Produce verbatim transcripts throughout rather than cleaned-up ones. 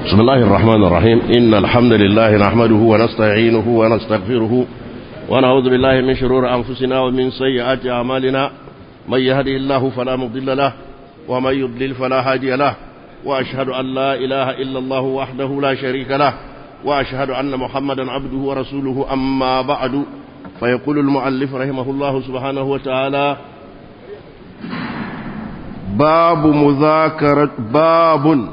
بسم الله الرحمن الرحيم إن الحمد لله نحمده ونستعينه ونستغفره ونعوذ بالله من شرور أنفسنا ومن سيئات أعمالنا من يهدي الله فلا مضل له ومن يضلل فلا هادي له وأشهد أن لا إله إلا الله وحده لا شريك له وأشهد أن محمدا عبده ورسوله أما بعد فيقول المؤلف رحمه الله سبحانه وتعالى باب مذاكرة باب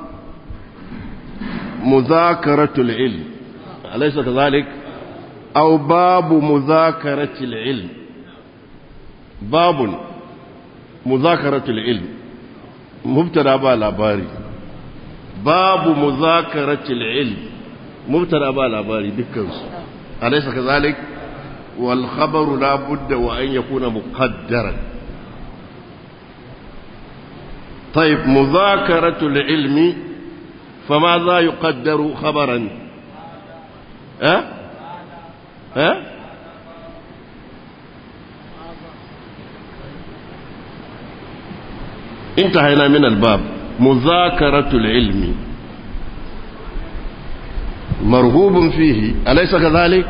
مذاكرة العلم أليس كذلك أو باب مذاكرة العلم باب مذاكرة العلم مبتدا با لاباري باب مذاكرة العلم مبتدا با لاباري دكانس أليس كذلك والخبر لا بد وأن يكون مقدرا طيب مذاكرة العلم فماذا يقدر خبرا ها ها انتهينا من الباب مذاكرة العلم مرغوب فيه أليس كذلك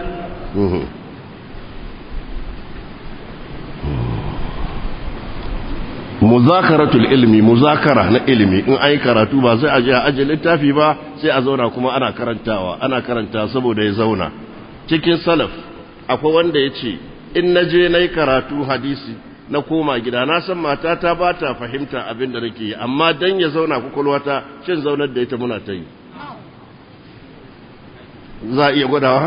muzakaratul ilmi muzakara na ilimi in ai karatu ba sai a je a aje littafi ba sai a zauna kuma ana karantawa ana karanta saboda ya zauna cikin salaf akwai wanda yace in naje nayi karatu hadisi na koma gida na san matata ba ta fahimta abin da nake yi amma dan ya zauna kokolwata shin zaunar da ita muna ta yi za iya gwadawa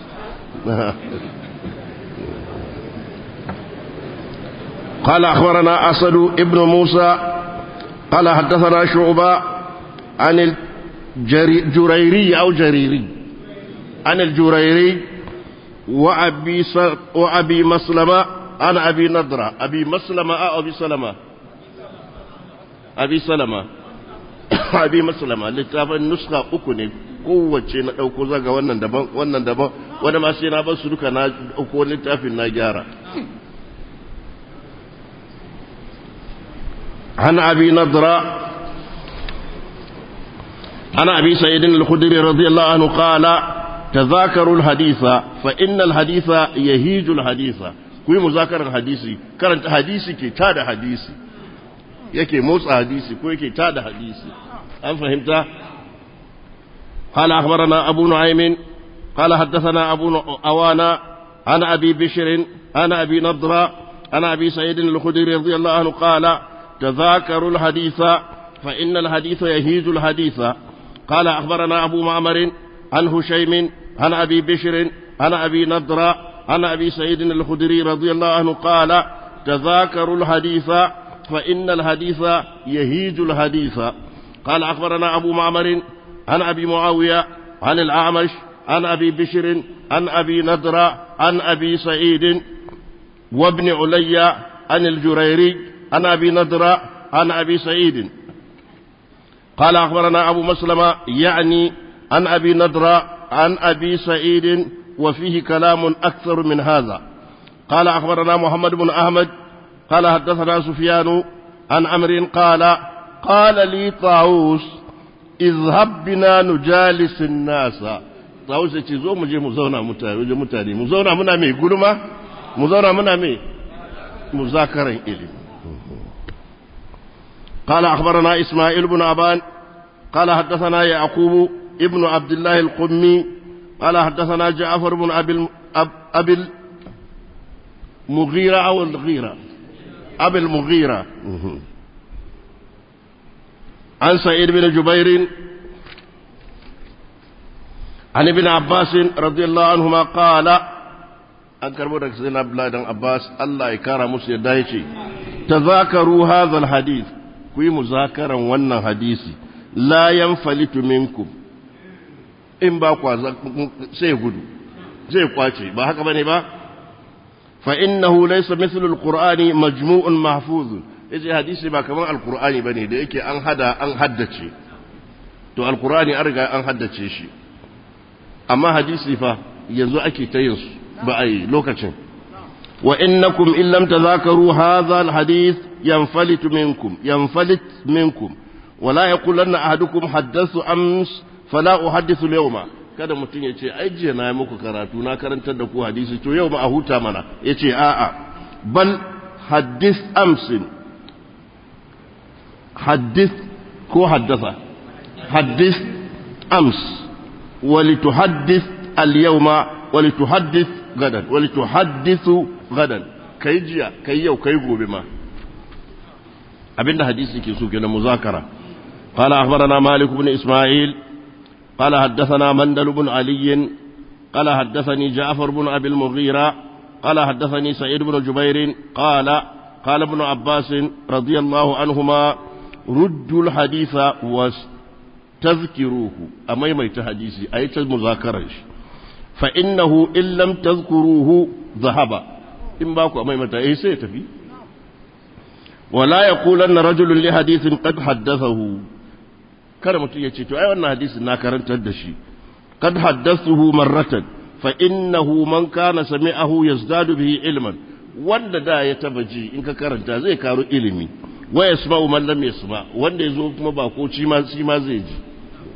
قال أخبرنا أسد ابن موسى قال حدثنا شعبة عن الجريري أو جريري عن الجريري وأبي, وأبي مسلمة عن أبي نضرة أبي مسلمة أو أبي سلمة أبي سلمة أبي مسلمة لتابع النسخة أكوني قوة شيء أو كذا ونن دبا ونن دبا وانا ما سينا بس لك أنا أكون لتابع النجارة عن أبي نضرة عن أبي سعيد الخدري رضي الله عنه قال تذاكروا الحديث فإن الحديث يهيج الحديث كوي مذاكر الحديث كرنت حديثي كي تاد حديثي يكي موسى حديثي كوي كي تاد حديثي أم فهمت قال أخبرنا أبو نعيم قال حدثنا أبو أوانا عن أبي بشر عن أبي نضرة عن أبي سعيد الخدري رضي الله عنه قال تذاكروا الحديث فإن الحديث يهيج الحديث قال أخبرنا أبو معمر عن هشيم عن أبي بشر عن أبي نضرة عن أبي سعيد الخدري رضي الله عنه قال تذاكروا الحديث فإن الحديث يهيج الحديث قال أخبرنا أبو معمر عن أبي معاوية عن الأعمش عن أبي بشر عن أبي نضرة عن أبي سعيد وابن علي عن الجريري عن أبي نضرة عن أبي سعيد قال أخبرنا أبو مسلمة يعني عن أبي نضرة عن أبي سعيد وفيه كلام أكثر من هذا قال أخبرنا محمد بن أحمد قال حدثنا سفيان عن عمرو قال قال لي طاووس اذهب بنا نجالس الناس طاووس يتزو مجي مزونا متاني متاني مزونا منا مي غلما مزونا منا مي مذاكرة إلي قال أخبرنا إسماعيل بن أبان قال حدثنا يعقوب ابن عبد الله القمي قال حدثنا جعفر بن أبي أبي المغيرة أو الغيرة أبي المغيرة عن سعيد بن جبير عن ابن عباس رضي الله عنهما قال an karbo daga sayyidina Abdullah dan Abbas Allah ya kara musu yadda yace tazakaru hadha alhadith ku yi muzakaran wannan hadisi la yanfalitu minkum in ba kwa sai gudu sai kwace ba haka bane ba fa innahu laysa mithlu alqur'ani majmu'un mahfuz yace hadisi ba kamar alqur'ani bane da yake an hada an haddace to alqur'ani an riga an haddace shi amma hadisi fa yanzu ake ta yin su بأي لوكاتين وإنكم إن لم تذاكروا هذا الحديث ينفلت منكم ينفلت منكم ولا يقولن أحدكم حدثت أمس fala uhaddithu al-yawma kada mutun yace ai jiya na yi muku karatu na karantar da ku hadisi to yau ma a huta mana yace a'a bal haddith amsin haddith ko haddatha haddith ams ولتحدث اليوم ولتحدث غدا ولتحدث غدا kai jiya kai yau kai gobe ma abinda hadisi ke so kenan muzakara qala akhbarana malik ibn isma'il qala haddathana mandal ibn ali qala haddathani ja'far ibn abi al-mughira qala haddathani sa'id ibn jubair qala qala ibn abbas radiyallahu anhuma ruddu al-haditha was tadhkiruhu amaymayta hadisi ayta muzakaran shi fa innahu in lam tadhkuruhu dhahaba in ba ku maimaita eh sai tafi wala yaqulanna rajulun li hadithin qad haddathahu kada mutum ya ce to ai wannan hadisin na karantar da shi qad haddathuhu marratan fa innahu man kana sami'ahu yazdadu bihi ilman wanda da ya taba ji in ka karanta zai karu ilimi wa yasma'u man lam yasma wanda yazo kuma ba ko ci ma shi ma zai ji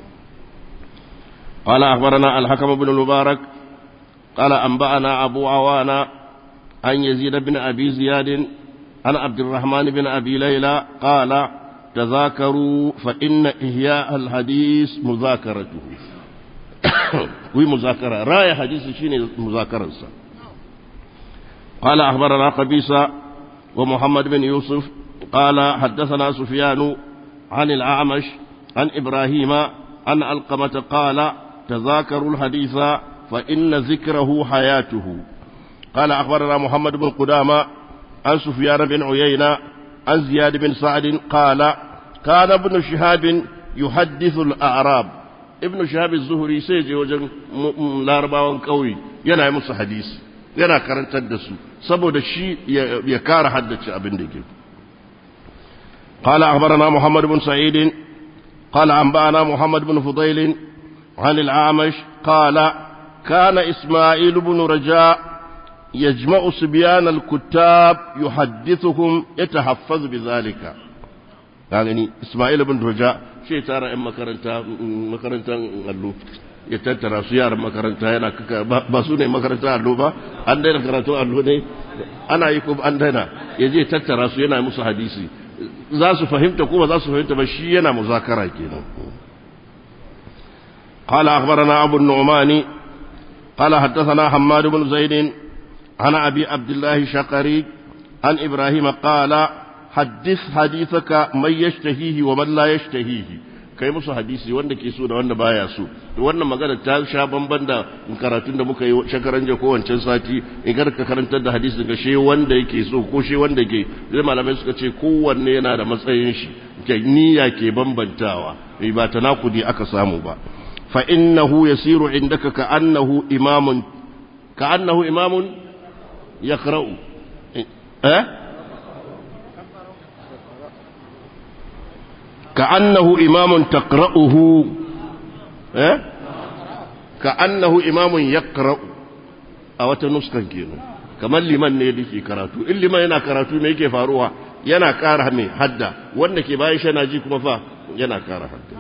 qala akhbarana al-hakam ibn al-mubarak qala anba'ana abu awana an yazid ibn abi ziyad an abdurrahman ibn abi layla qala tadhakaru fa inna ihya al-hadith muzakaratuhu wi muzakara raya hadisi shine muzakararsa qala akhbarana qabisa wa muhammad ibn yusuf قال حدثنا سفيان عن الأعمش عن إبراهيم عن علقمة قال تذاكروا الحديث فإن ذكره حياته قال أخبرنا محمد بن قدامة عن سفيان بن عيينة عن زياد بن سعد قال كان ابن شهاب يحدث الأعراب ابن شهاب الزهري سيجي وجن لارباوان قوي ينا يمس حديث ينا كرنت الدسو سبو دشي يكار حدث أبن دقيق قال أخبرنا محمد بن سعيد قال أنبأنا محمد بن فضيل عن الأعمش قال كان إسماعيل بن رجاء يجمع صبيان الكتاب يحدثهم يتحفظ بذلك يعني إسماعيل بن رجاء شيء ترى إما مكرنتا مكرنتا اللو يتترى سيارة مكرنتا هنا باسوني مكرنتا اللو با عندنا كرنتا اللو ني أنا يكوب عندنا يجي تترى سيارة موسى حديثي za su fahimta ko ba za su fahimta ba shi yana muzakara kenan qala akhbarana abu an-nu'mani qala haddathana hammad ibn zaid ana abi abdullah shaqari an ibrahim qala haddith hadithaka man yashtahihi wa man la yashtahihi kai musu hadisi wanda ke so da wanda baya so to wannan magana ta sha bamban da karatun da muka yi shakaran je ko wancan sati in ga ka karantar da hadisi ga she wanda yake so ko she wanda ke zai malamai suka ce kowanne yana da matsayin shi ke niyya ke bambantawa ba tanakudi aka samu ba fa innahu yasiru indaka ka annahu imamun ka annahu imamun yaqra'u eh كأنه إمام تقرأه إيه؟ كأنه إمام يقرأ أو تنسكن كينو كمان لمن نيدي في كراتو اللي ما ينا كراتو ما يكي فاروها ينا كاره مي حدا وانك بايش ناجيك مفا ينا كاره حدا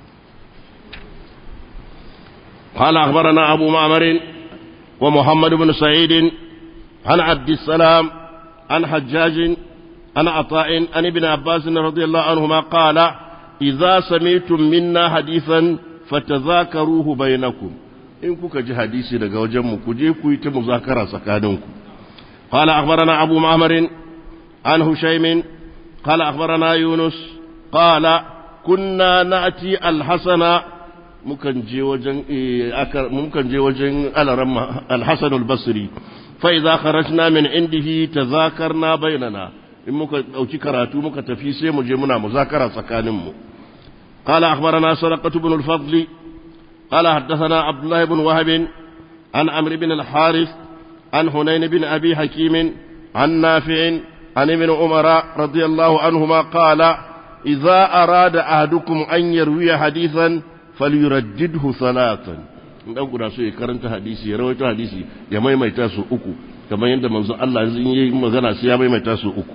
قال أخبرنا أبو معمر ومحمد بن سعيد عن عبد السلام عن حجاج عن عطاء عن ابن عباس رضي الله عنهما قال إذا سمعتم منا حديثا فتذاكروه بينكم إن كوكا جي حديثي daga wajen mu kuje ku yi ta muzakara tsakaninku قال أخبرنا أبو معمر عن هشيم قال أخبرنا يونس قال كنا نأتي الحسن ممكن جي وجن ممكن جي وجن الحسن البصري فإذا خرجنا من عنده تذاكرنا بيننا in muka dauki karatu muka tafi sai mu je muna muzakara tsakanin mu qala akhbarana sarqat ibn al-fadl qala hadathana abdullah ibn wahab an amr ibn al-harith an hunayn ibn abi hakim an nafi' an ibn umara radiyallahu anhuma qala idha arada ahadukum an yarwiya hadithan falyuraddidhu thalathan dan guda so ya karanta hadisi ya rawaito hadisi ya maimaita su uku kamar yadda manzo Allah yayi magana sai ya maimaita su uku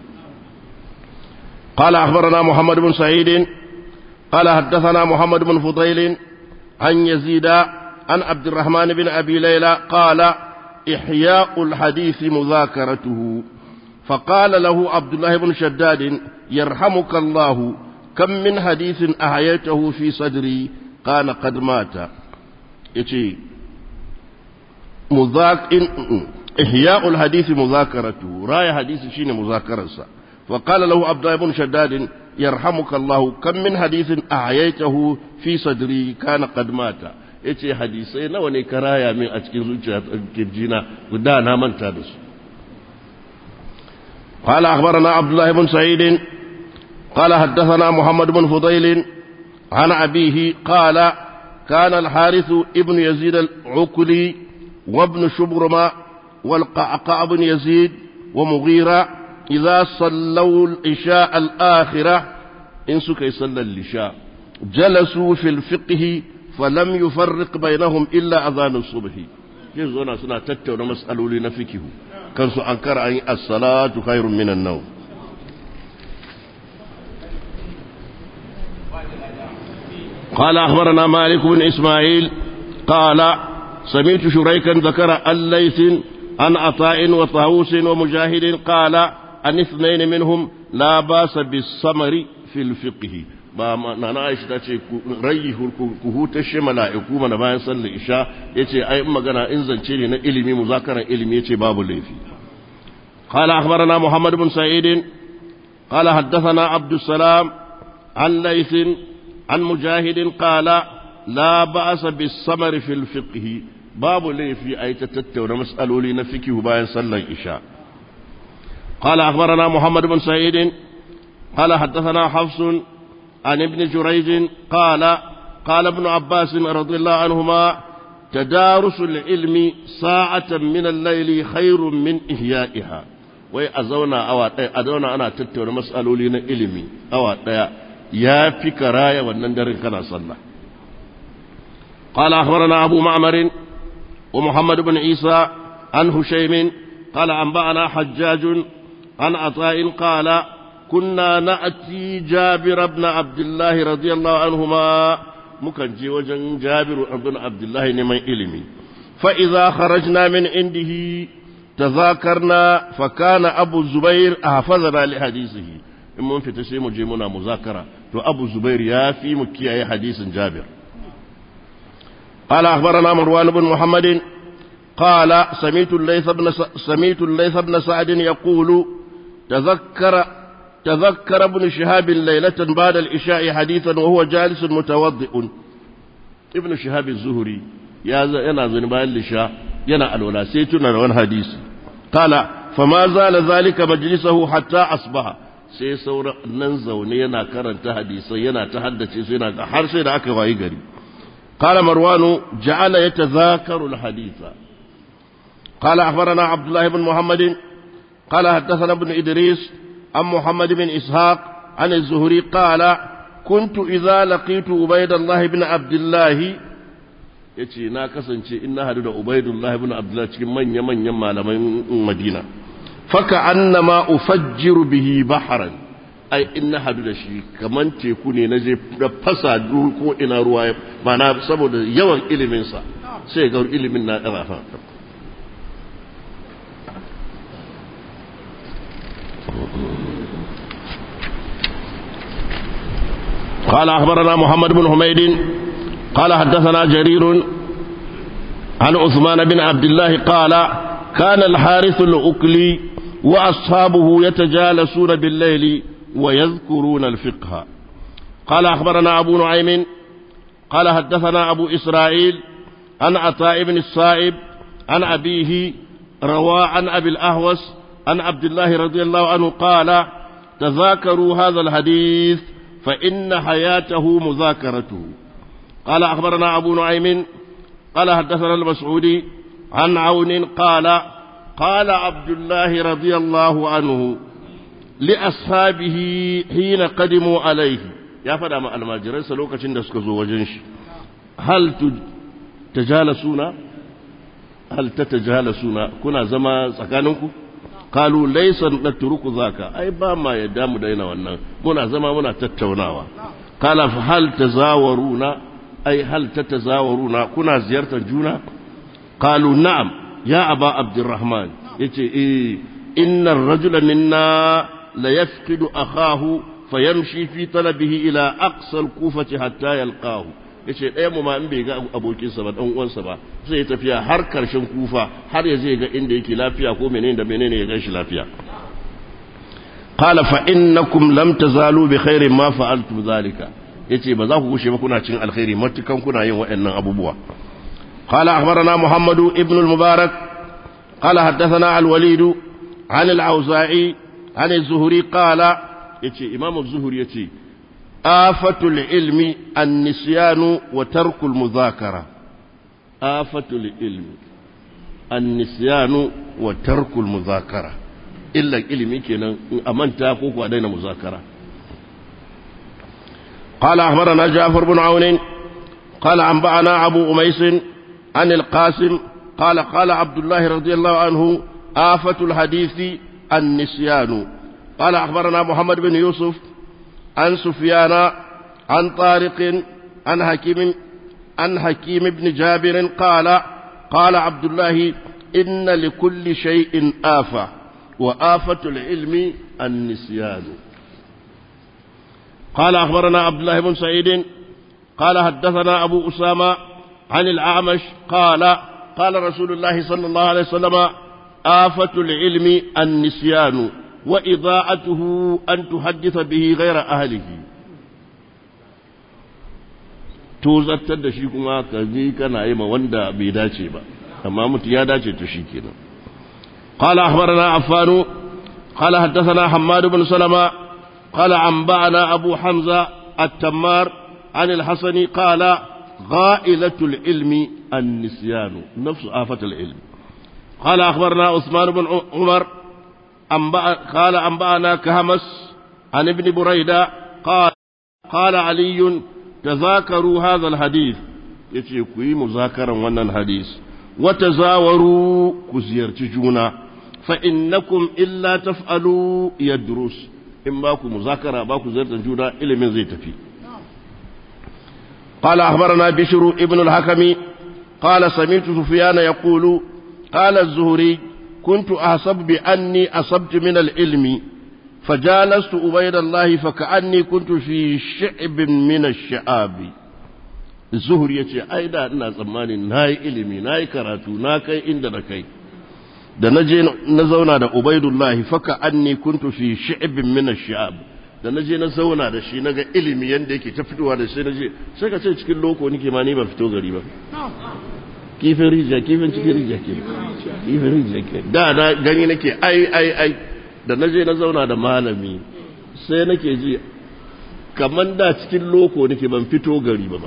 قال أخبرنا محمد بن سعيد قال حدثنا محمد بن فضيل عن يزيد عن عبد الرحمن بن أبي ليلى قال إحياء الحديث مذاكرته. فقال له عبد الله بن شداد يرحمك الله كم من حديث أحييته في صدري قال قد مات. يتي مذاك إحياء الحديث مذاكرته، راي حديث شين مذاكرة. فقال له عبد الله بن شداد يرحمك الله كم من حديث أحييته في صدري كان قد مات. yace hadisai nawa ne ka raya min a cikin zuciya kirjina guda na manta da su. قال أخبرنا عبد الله بن سعيد قال حدثنا محمد بن فضيل عن أبيه قال كان الحارث ابن يزيد العكلي وابن شبرمة والقعقاع بن يزيد ومغيرة إذا صلوا العشاء الآخرة إن سكي صلى العشاء جلسوا في الفقه فلم يفرق بينهم إلا أذان الصبح. يزونا سنة تتونا مسألوا لنفكه كان سأنكر أن الصلاة خير من النوم. قال أخبرنا مالك بن إسماعيل قال سمعت شريكا ذكر الليث عن عطاء وطاووس ومجاهد قال عن اثنين منهم لا باس بالسمر في الفقه. ba na Aisha ta ce rayi ku hutashe mala'iku mana bayan sallar isha yace ai magana in zance ne na ilimi muzakaran ilimi yace babu laifi. qala akhbarana Muhammad ibn Sa'id qala haddathana Abdus Salam an Layth an Mujahid qala la ba'sa bis samar fil fiqh, babu laifi ai ta tattauna mas'aloli na fiqh bayan sallar isha. qala akhbarana Muhammad ibn Sa'id qala haddathana Hafs عن ابن جريج قال قال ابن عباس رضي الله عنهما تدارس العلم ساعة من الليل خير من إحيائها. وأزونا أوات أزونا أنا تتور مسألولين علمي أوات يا في كراية والنندر كان صلى. قال أخبرنا أبو معمر ومحمد بن عيسى عن هشيم قال أنبأنا حجاج عن عطاء قال كنا نأتي جابر بن عبد الله رضي الله عنهما مكنجي وجن جابر بن عبد الله نمي إلمي فإذا خرجنا من عنده تذاكرنا فكان أبو الزبير أحفظنا لحديثه. إما في تسيم جيمنا مذاكرة فأبو الزبير يافي مكيا حديث جابر. قال أخبرنا مروان بن محمد قال سمعت الليث بن سمعت الليث بن سعد يقول تذكر تذكر ابن شهاب ليلة بعد العشاء حديثا وهو جالس متوضئ. ابن شهاب الزهري ينا زنبان العشاء ينا الولا سيتنا وان حديث قال فما زال ذلك مجلسه حتى أصبح. sai sauran nan zaune yana karanta hadisai yana ta haddace su yana har sai da aka wayi gari. qala marwanu ja'ala yatadhakaru alhaditha. qala akhbarana abdullah ibn muhammad qala hadathana ibn idris عن محمد بن إسحاق عن الزهري قال كنت إذا لقيت عبيد الله بن عبد الله yace na kasance in na hadu da Ubaidullah ibn Abdullah cikin manya manyan malaman Madina faka annama ufajjiru bihi bahran, ai in na hadu da shi kaman teku ne na je da fasa ko ina ruwa mana saboda yawan ilimin sa sai ga ilimin na rafa. قال أخبرنا محمد بن حميد قال حدثنا جرير عن عثمان بن عبد الله قال كان الحارث الأكلي وأصحابه يتجالسون بالليل ويذكرون الفقه. قال أخبرنا أبو نعيم قال حدثنا أبو إسرائيل عن عطاء بن الصائب عن أبيه روى عن أبي الأهوس عن عبد الله رضي الله عنه قال تذاكروا هذا الحديث فإن حياته مذاكرته. قال أخبرنا أبو نعيم قال حدثنا المسعودي عن عون قال قال عبد الله رضي الله عنه لأصحابه حين قدموا عليه يا فدا ما الماجرين سلوكacin da suka zo wajen shi hal tajalasuna hal tatajalasuna kuna zama tsakaninku قالوا ليس نترك ذاك أي با ما يدام دينا wannan muna zama muna tattaunawa قال فهل تزاورون أي هل تتزاورون كنا زيارة جونا قالوا نعم يا أبا عبد الرحمن يتي إيه إن الرجل منا ليفقد أخاه فيمشي في طلبه إلى أقصى الكوفة حتى يلقاه yace ɗaya mu ma in bai ga abokinsa ba dan uwansa ba sai ya tafiya har karshen kufa har ya je ga inda yake lafiya ko menene da menene ya gashi lafiya qala fa innakum lam tazalu bi khairin ma fa'altu zalika yace ba za ku gushe ba kuna cin alkhairi matukan kuna yin waɗannan abubuwa qala akhbarana muhammadu ibn al-mubarak qala haddathana al-walid an al-auza'i an az-zuhri qala yace imam az-zuhri yace afatul ilmi an-nisyanu wa tarkul mudhakara afatul ilmi an-nisyanu wa tarkul mudhakara illa ilmi kenan amanta ko ko daina muzakara قال أخبرنا جعفر بن عون قال أنبأنا أبو أميس عن القاسم قال قال عبد الله رضي الله عنه آفة الحديث النسيان قال أخبرنا محمد بن يوسف عن سفيان عن طارق عن حكيم عن حكيم بن جابر قال قال عبد الله إن لكل شيء آفة وآفة العلم النسيان قال أخبرنا عبد الله بن سعيد قال حدثنا أبو أسامة عن الأعمش قال قال رسول الله صلى الله عليه وسلم آفة العلم النسيان وإضاعته أن تحدث به غير أهله توزتر da shi kuma ka ji kana yi ma wanda bai dace ba amma mutum ya dace to shi kenan قال أخبرنا عفان قال حدثنا حماد بن سلمة قال أنبأنا أبو حمزة التمار عن الحسن قال غائلة العلم النسيان نفس آفة العلم قال أخبرنا عثمان بن عمر أنبأ قال أنبأنا كهمس عن ابن بريدة قال قال علي تذاكروا هذا الحديث يتيكوي مذاكرا وانا الحديث وتزاوروا كزيرت جونا فإنكم إلا تفعلوا يدرس إن باكو مذاكرة باكو زيرت جونا إلي من زيت فيه قال أخبرنا بشر ابن الحكم قال سمعت سفيان يقول قال الزهري كنت أحسب بأني أصبت من العلم فجالست عبيد الله فكأني كنت في شعب من الشعاب الزهري يتي أيضا أنا زماني ناي علمي ناي كراتو ناكي إند نكي da naje na zauna da Ubaidullahi faka anni kuntu fi shi'bin min ash-shi'ab da naje na zauna da shi naga ilimi yanda yake ta fitowa da shi naje sai ka ce cikin loko nake ma ni ba fito gari ba kifin rijiya kifin cikin rijiya ke kifin rijiya ke da da gani nake ai ai ai da naje na zauna da malami sai nake ji kaman da cikin loko nake ban fito gari ba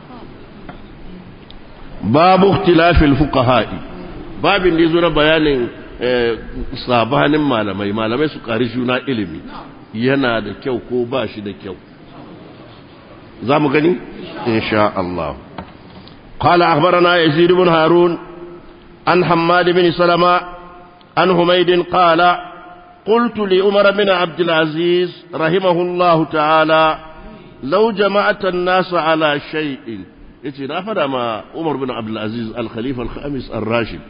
babu ikhtilafil fuqaha'i babin da yazo na bayanin sabanin malamai malamai su kari juna ilimi yana da kyau ko ba shi da kyau zamu gani insha Allah قال أخبرنا يزيد بن هارون عن حماد بن سلمة عن حميد قال قلت لعمر بن عبد العزيز رحمه الله تعالى لو جمعت الناس على شيء yace na fada ma Umar bin Abdul Aziz al-Khalifa al-Khamis ar-Rashid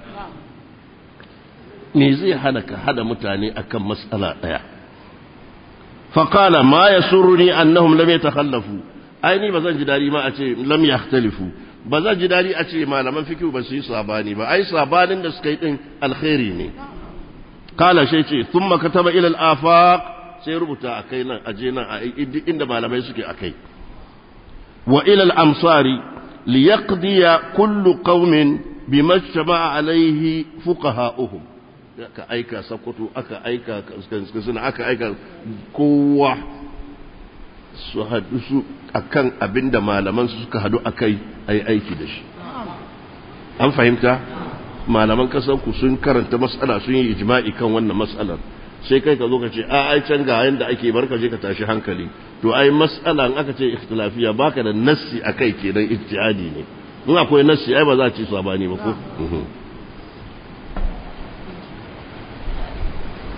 me zai hana ka hada mutane akan mas'ala daya fa qala ma yasurruni annahum lam yatakhallafu aini bazan ji dadi ma a ce lam yakhtalifu bazan ji dadi a ce malaman fiqh ba su yi sabani ba ai sabanin da suka yi din alkhairi ne qala shay ce thumma kataba ila al-afaq sai rubuta akai nan aje nan a inda malamai suke akai wa ila al-amsari ليقضي كل قوم بما اجتمع عليه فقهاؤهم aka aika sakkwato aka aika kaskana aka aika kowa su haɗu su akan abinda malaman su suka haɗu akai ai aiki da shi an fahimta malaman kasan ku sun karanta mas'ala sun yi ijma'i kan wannan mas'alar sai kai ka zo ka ce a ai can ga yanda ake barka je ka tashi hankali to ai mas'ala in aka ce ikhtilafiya baka da nassi akai kenan ijtihadi ne in akwai nassi ai ba za a ci sabani ba ko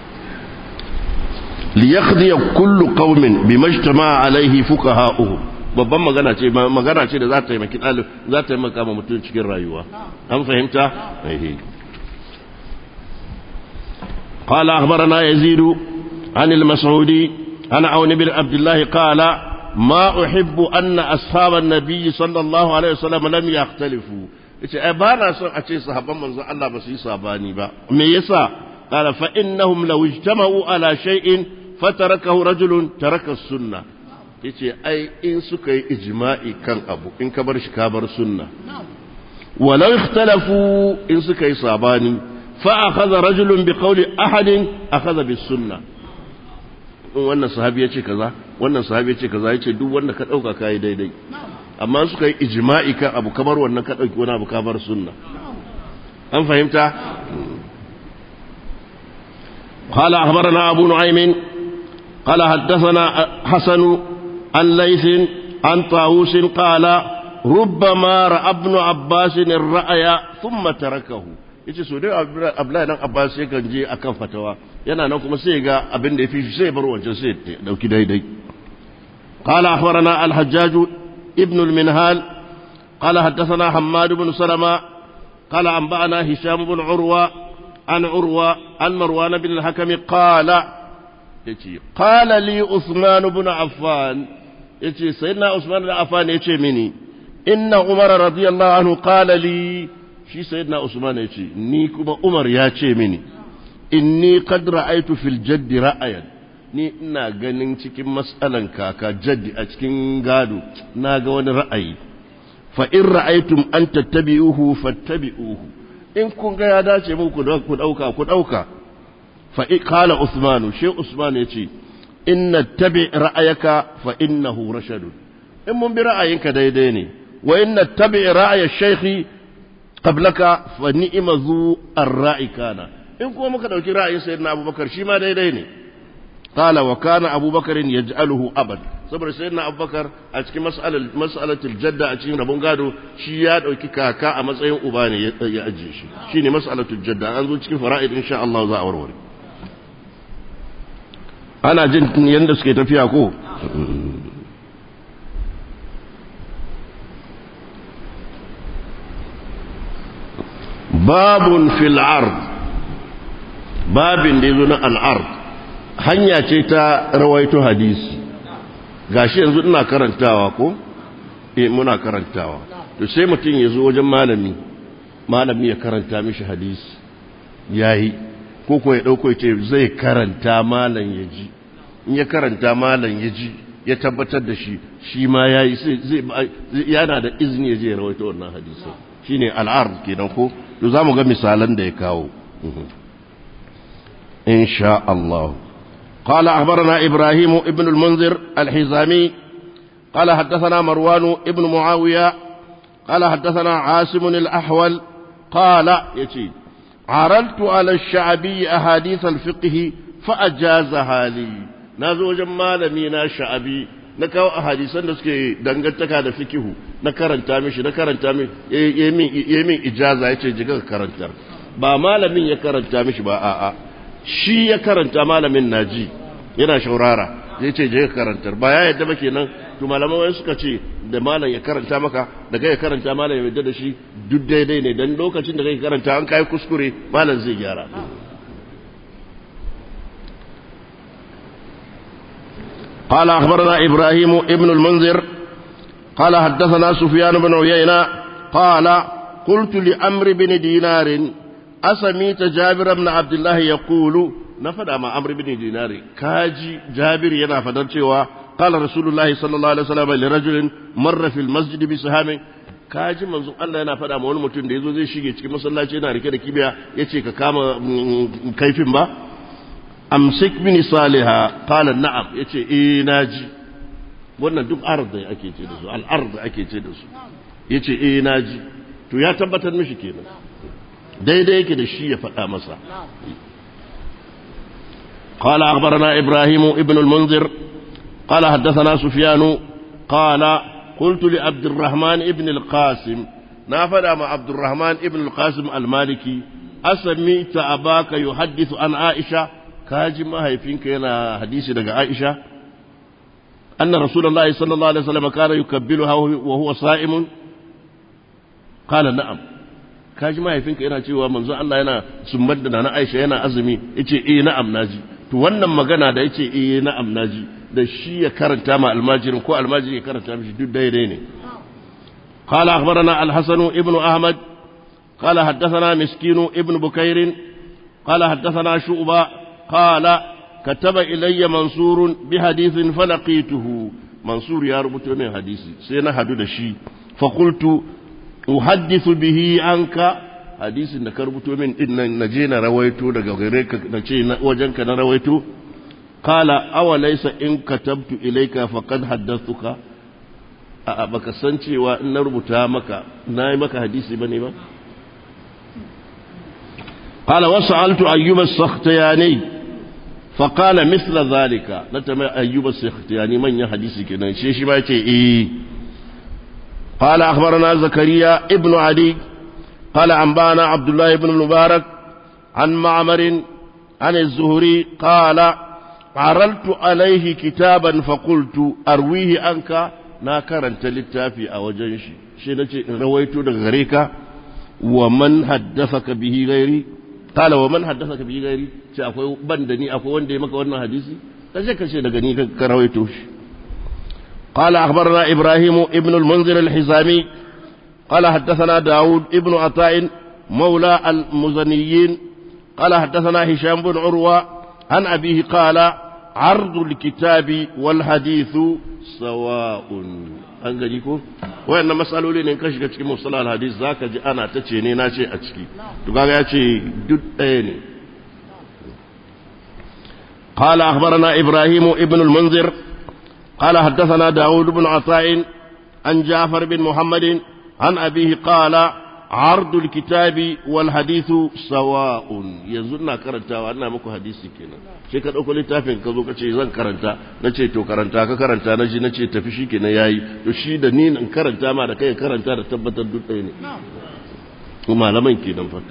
li yaqdi kullu qaumin bima ijtama'a alayhi fuqaha'uhum babban magana ce magana ce da za ta taimaki ɗalib za ta taimaka ma mutum cikin rayuwa an fahimta قال أخبرنا يزيد عن المسعودي عن عون بن عبد الله قال ما أحب أن أصحاب النبي صلى الله عليه وسلم لم يختلفوا yace ai ba na son a ce sahabban manzon Allah ba su yi sabani ba me yasa qala fa innahum law ijtama'u ala shay'in fatarakahu rajulun taraka sunna yace ai in suka yi ijma'i kan abu in ka bar shi ka bar sunna walau ikhtalafu in suka yi sabani fa akhadha rajulun bi qawli ahadin akhadha bis sunna wannan sahabi yace kaza wannan sahabi yace kaza yace duk wanda ka dauka kai daidai amma suka yi ijma'i kan abu kamar wannan ka dauki wani abu ka bar sunna an fahimta قال أخبرنا أبو نعيم قال حدثنا حسن عن ليث عن طاووس قال ربما رأى ابن عباس الرأي ثم تركه yace so dai Abdullahi dan Abbas sai kan je akan fatawa yana nan kuma sai ga abin da yafi shi sai bar wancan sai dauki daidai qala akhbarana al-hajjaj ibn al-minhal qala hadathana hammad ibn salama qala anba'ana hisham ibn urwa an urwa an marwan ibn al-hakam qala yace qala li usman ibn affan yace sayyidina usman ibn affan yace mini inna umar radiyallahu anhu qala li shi sayyidina usman yace ni kuma umar ya ce mini inni qad ra'aytu fil jadd ra'ayan ni ina ganin cikin mas'alan kaka jaddi a cikin gado na ga wani ra'ayi fa in ra'aytum an tattabi'uhu fattabi'uhu in kun ga ya dace muku ku dauka ku dauka fa qala usman shi usman yace inna tabi ra'ayaka fa innahu rashadun in mun bi ra'ayinka daidai ne wa inna tabi ra'aya shaykhi qablaka fa ni'ma zu ar-ra'i kana in kuma muka dauki ra'ayin sayyidina abubakar shi ma daidai ne qala wa kana abubakar yaj'aluhu abad saboda sayyidina abubakar a cikin mas'alar mas'alatul jadda a cikin rabon gado shi ya dauki kaka a matsayin uba ne ya ajiye shi shine mas'alatul jadda an zo cikin fara'id insha Allah za a warware ana jin yanda suke tafiya ko babun fil ard babin da yazo na al ard hanya ce ta rawaito hadisi gashi yanzu ina karantawa ko eh muna karantawa to sai mutum yazo wajen malami malami ya karanta mishi hadisi yayi ko ko ya dauko ya ce zai karanta malan yaji in ya karanta malan yaji ya tabbatar da shi shi ma yayi sai zai yana da izini ya je ya rawaito wannan hadisi shine al ard kenan ko to zamu ga misalan da ya kawo insha Allah قال أخبرنا إبراهيم ابن المنذر الحزامي قال حدثنا مروان ابن معاوية قال حدثنا عاصم الأحول قال يتي عرضت على الشعبي أحاديث الفقه فأجازها لي نازو جمال مينا شعبي نكاو أحاديثا نسكي دنگتك هذا فقه نكرن تامش نكرن تامش يمين يمين إجازة يتي جيغا كرنتر با مالمين يكرن تامش با آآ shi ya karanta malamin naji yana shaurara zai ce je ka karantar ba ya yadda ba kenan to malaman wani suka ce da malam ya karanta maka da kai ya karanta malam ya yadda da shi duk daidai ne dan lokacin da kai karanta an kai kuskure malam zai gyara قال أخبرنا إبراهيم ابن المنذر قال حدثنا سفيان بن عيينة قال قلت لأمر بن دينار أسميت جابر بن عبد الله يقول نفد مع عمرو بن دينار كاجي جابر yana fadar cewa قال رسول الله صلى الله عليه وسلم لرجل مر في المسجد بسهام kaji manzon Allah yana fada ma wani mutum da yazo zai shige cikin masallaci yana rike da kibiya yace ka kama kaifin ba amsik bin salihah qala na'am yace eh naji wannan duk arda ake ce da su al ard ake ce da su yace eh naji to ya tabbatar mishi kenan daidai yake da shi ya faɗa masa قال أخبرنا إبراهيم ابن المنذر قال حدثنا سفيان قال قلت لعبد الرحمن ابن القاسم نافد مع عبد الرحمن ابن القاسم المالكي أسميت أباك يحدث عن عائشة كاجي ما هيفينك هنا حديث لك عائشة أن رسول الله صلى الله عليه وسلم كان يكبلها وهو صائم قال نعم kaji mahaifinka yana cewa manzo Allah yana sumbar da na Aisha yana azumi yace eh na'am naji to wannan magana da yace eh na'am naji da shi ya karanta ma almajirin ko almajiri ya karanta mishi duk daidai ne qala akhbarana al-hasan ibn ahmad qala haddathana miskin ibn bukair qala haddathana shu'ba qala kataba ilayya mansur bi hadithin falaqituhu mansur ya rubuto min hadisi sai na hadu da shi fa qultu uhaddithu bihi anka hadisin da ka rubuto min din nan naje na rawaito daga gare ka nace wajenka na rawaito qala aw laysa in katabtu ilayka faqad haddathuka a baka san cewa in na rubuta maka nayi maka hadisi bane ba qala wasa'altu ayyub as-sakhtiyani faqala mithla dhalika natama ayyub as-sakhtiyani man ya hadisi kenan shi shi ba yace eh قال أخبرنا زكريا ابن عدي قال أنبانا عبد الله بن المبارك عن معمر عن الزهري قال عرضت عليه كتابا فقلت أرويه عنك ناكرا تلتافي أو جنشي شيء رويت غريك ومن حدثك به غيري قال ومن حدثك به غيري أكو بندني أكو وندي مك ورنا حديثي كشك شيء دغني كرويتوش قال أخبرنا إبراهيم ابن المنذر الحزامي قال حدثنا داود ابن عطاء مولى المزنيين قال حدثنا هشام بن عروة عن أبيه قال عرض الكتاب والحديث سواء أنجيكم وإن مسألة لي نكشف كتير مصطلح الحديث ذاك أنا تشيني ناشي أشكي تقول يا شيء دتيني قال أخبرنا إبراهيم ابن المنذر قال حدثنا داود بن عطاء عن جعفر بن محمد عن أبيه قال عرض الكتاب والحديث سواء يزلنا كرنتا وأنا مكو حديثي كنا شيء كان أقول لتافين كذو كشيء زن كرنتا نشيء تو كرنتا كرنتا نجي نشيء تفشي كنا ياي تشيد نين أن كرنتا ما ركيه كرنتا تثبت الدتين وما لم يمكن نفهم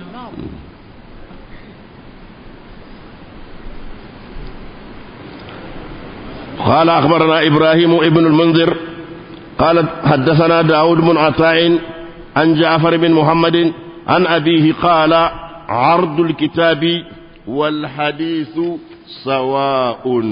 قال أخبرنا إبراهيم ابن المنذر قال حدثنا داود بن عطاء عن جعفر بن محمد عن أبيه قال عرض الكتاب والحديث سواء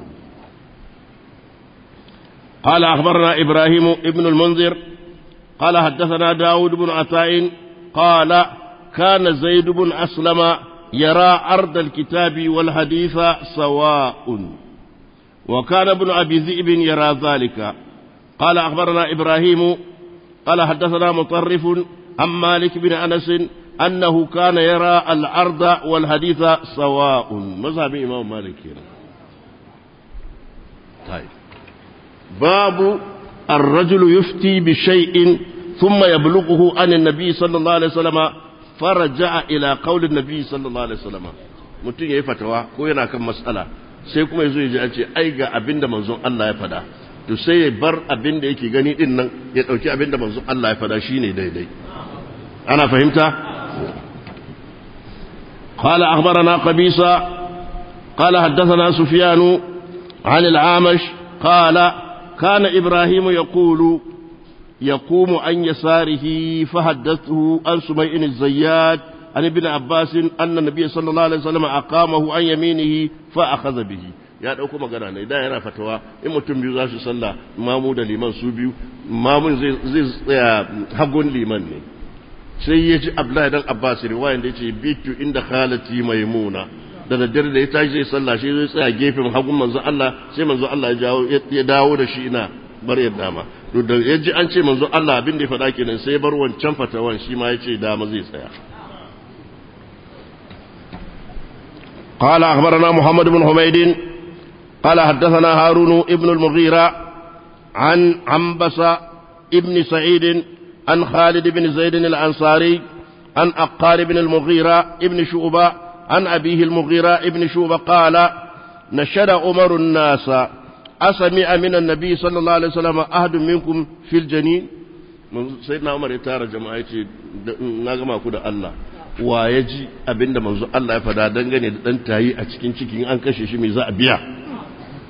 قال أخبرنا إبراهيم ابن المنذر قال حدثنا داود بن عطاء قال كان زيد بن أسلم يرى عرض الكتاب والحديث سواء وكان ابن أبي ذئب يرى ذلك قال أخبرنا إبراهيم قال حدثنا مطرف عن مالك بن أنس أنه كان يرى العرض والحديث سواء مذهب إمام مالك هنا. طيب باب الرجل يفتي بشيء ثم يبلغه عن النبي صلى الله عليه وسلم فرجع إلى قول النبي صلى الله عليه وسلم mutum ya yi fatawa ko yana kan matsala sai kuma yazo ya ji an ce ai ga abinda manzon Allah ya fada to sai ya bar abinda yake gani din nan ya dauki abinda manzon Allah ya fada shine daidai ana fahimta qala akhbarana qabisa qala haddathana sufyan an al-amash qala kana ibrahim yaqulu يقوم عن يساره فحدثه عن سميع الزيات عن ابن عباس أن النبي صلى الله عليه وسلم أقامه عن يمينه فأخذ به ya dauko magana ne idan yana fatawa in mutum biyu za su sallah mamu da liman su biyu mamun zai zai tsaya hagun liman ne sai ya ji Abdullahi dan Abbas riwayan da yace bitu inda khalati maimuna da daddare da ya tashi zai sallah shi zai tsaya gefen hagun manzo Allah sai manzo Allah ya jawo ya dawo da shi ina bar yadda ma to da yaji an ce manzo Allah abin da ya faɗa kenan sai bar wancan fatawan shi ma yace dama zai tsaya قال أخبرنا محمد بن حميد قال حدثنا هارون ابن المغيرة عن عنبسة ابن سعيد عن خالد بن زيد الأنصاري عن أقال بن المغيرة ابن شعبة عن أبيه المغيرة ابن شعبة قال نشد عمر الناس أسمع من النبي صلى الله عليه وسلم أحد منكم في الجنين سيدنا عمر يتارى جماعتي نغمى كده الله wa ya ji abinda manzo Allah ya fada dangane da dan tayi a cikin cikin an kashe shi mai za a biya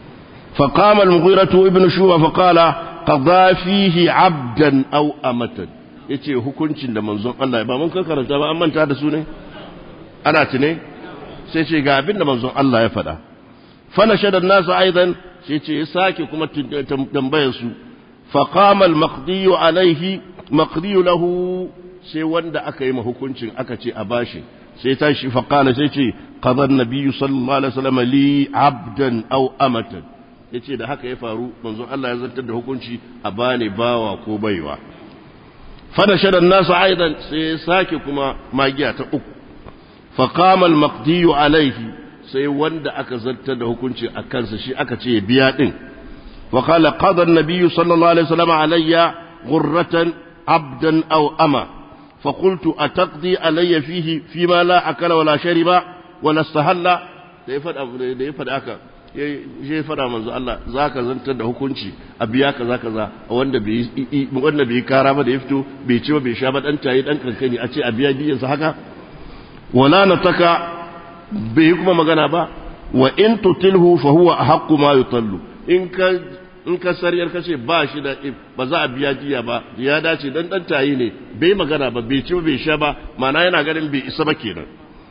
فقام المغيرة ابن شوبة فقال قضى فيه عبدا أو أمة yace hukuncin da manzon Allah ba mun karanta ba an manta da su ne ana tune sai ce ga abin da manzon Allah ya faɗa fa nashada an-nas aidan sai ce ya sake kuma tambayar su fa qama al-maqdi alayhi maqdi lahu sai wanda aka yi ma hukuncin aka ce a bashi sai tashi fa qala sai ce qada an-nabiy sallallahu alaihi wasallam li abdan aw amatan yace da haka ya faru manzon Allah ya zartar da hukunci a bani bawa ko baiwa fada shadan nasu aidan sai sake kuma magiya ta uku fa qama al maqdi alayhi sai wanda aka zartar da hukunci a kansa shi aka ce ya biya din wa qala qada an-nabiy sallallahu alaihi wasallam alayya ghurratan abdan aw ama fa qultu ataqdi alayya fihi fima la akala wala shariba wala istahalla da ya fada da ya fada haka ya fada manzo Allah zaka zantar da hukunci a biya kaza kaza wanda bai wanda bai kara ba da ya fito bai ci ba bai sha ba dan tayi dan kankani a ce a biya diyan sa haka wala nataka bai kuma magana ba wa in tutilhu fa huwa ahqqu ma yutallu in ka in ka sariyar kace ba shi da ba za a biya diya ba ya dace dan dan tayi ne bai magana ba bai ci ba bai sha ba ma'ana yana ganin bai isa ba kenan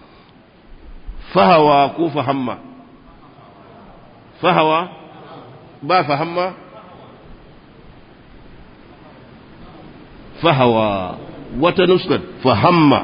fahawa ko fahamma fahawa ba fahamma fahawa wata nuskar fahamma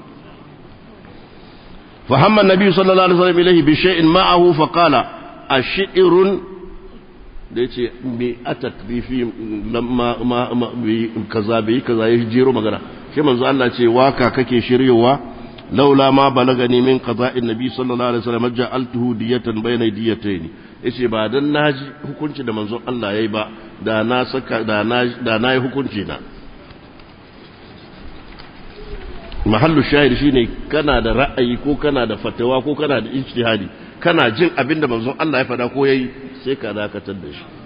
fahamma nabi sallallahu alaihi wasallam ilahi bi shay'in ma'ahu fa qala ash'irun da yace bi atakrifi lamma ma kaza bi kaza ya jero magana shi manzo Allah ce waka kake shiryowa laula ma balagani min qada'in nabi sallallahu alaihi wasallam ja'altuhu diyatan bayna diyatayn yace ba dan naji hukunci da manzon Allah yayi ba da na saka da na da nayi hukunci na mahallu shahid shine kana da ra'ayi ko kana da fatawa ko kana da ijtihadi kana jin abinda manzon Allah ya fada ko yayi sai ka dakatar da shi